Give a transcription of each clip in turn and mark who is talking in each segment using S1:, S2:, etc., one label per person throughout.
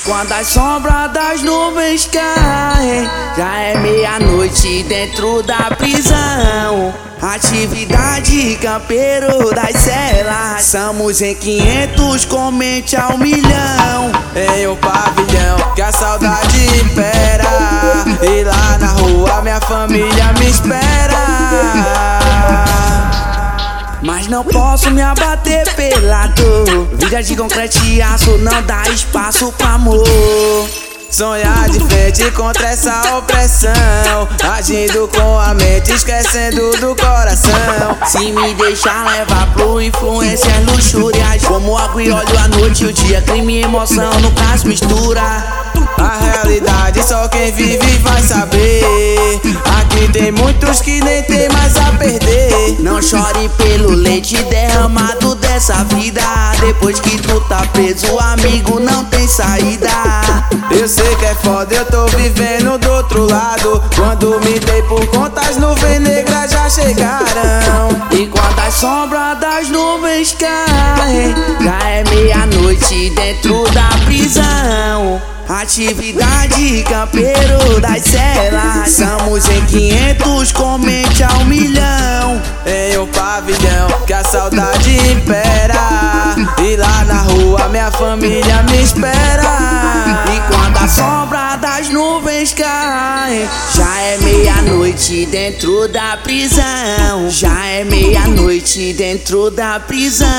S1: quando as sombras das nuvens caem, já é meia-noite dentro da prisão. Atividade campeiro das celas, somos em 500, comente ao milhão.
S2: Em um pavilhão que a saudade impera, e lá na rua minha família me espera.
S1: Mas não posso me abater pela dor, vida de concreto e aço não dá espaço pra amor.
S2: Sonhar de frente contra essa opressão, agindo com a mente, esquecendo do coração.
S1: Se me deixar levar pro influências luxúrias, como água e óleo à noite e o dia, crime e emoção nunca se mistura.
S2: A realidade só quem vive vai saber, aqui tem muitos que nem tem mais a perder.
S1: Não chore pelo leite derramado dessa vida, depois que tu tá preso, amigo, não tem saída.
S2: Eu sei que é foda, eu tô vivendo do outro lado, quando me dei por conta as nuvens negras já chegaram.
S1: E quando as sombras das nuvens caem, já é meia-noite dentro da prisão. Atividade campeiro das celas, somos em 500, comente ao milhão.
S2: Em um pavilhão que a saudade impera, e lá na rua minha família me espera.
S1: E quando a sombra das nuvens cai, já é meia-noite dentro da prisão. Já é meia-noite dentro da prisão.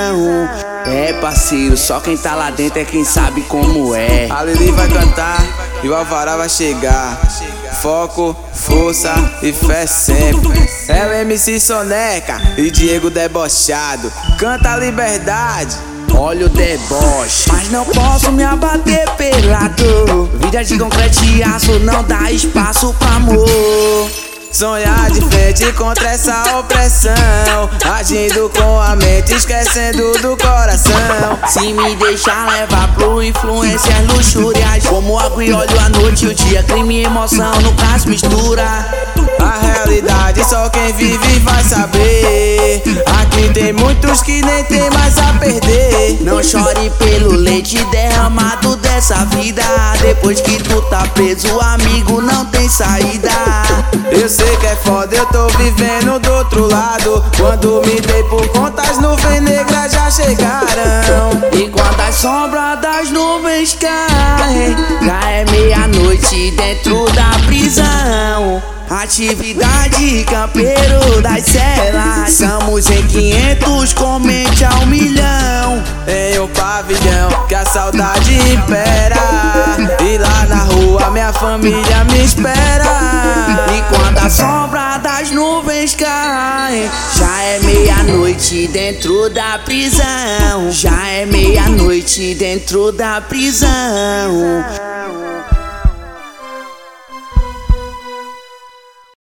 S1: É parceiro, só quem tá lá dentro é quem sabe como é.
S2: A Lili vai cantar e o Alvará vai chegar. Foco, força e fé sempre. É o MC Soneca e Diego debochado, canta a liberdade,
S1: olha o deboche. Mas não posso me abater pela dor, vida de concreto e aço não dá espaço pra amor.
S2: Sonhar de frente contra essa opressão, agindo com a mente, esquecendo do coração.
S1: Se me deixar levar pro influências luxúrias, como água e óleo à noite e o dia, crime e emoção nunca se mistura.
S2: A realidade só quem vive vai saber, aqui tem muitos que nem tem mais a perder.
S1: Não chore pelo leite derramado dessa vida, depois que tu tá preso, amigo, não tem saída.
S2: Eu sei que é foda, eu tô vivendo do outro lado, quando me dei por conta as nuvens negras já chegaram.
S1: E quando as sombras das nuvens caem, já é meia-noite dentro da prisão. Atividade campeiro das celas, somos em 500, comente ao milhão.
S2: Em um pavilhão que a saudade impera, e lá na rua minha família me espera.
S1: E quando a sombra das nuvens cai, já é meia-noite dentro da prisão. Já é meia-noite dentro da prisão.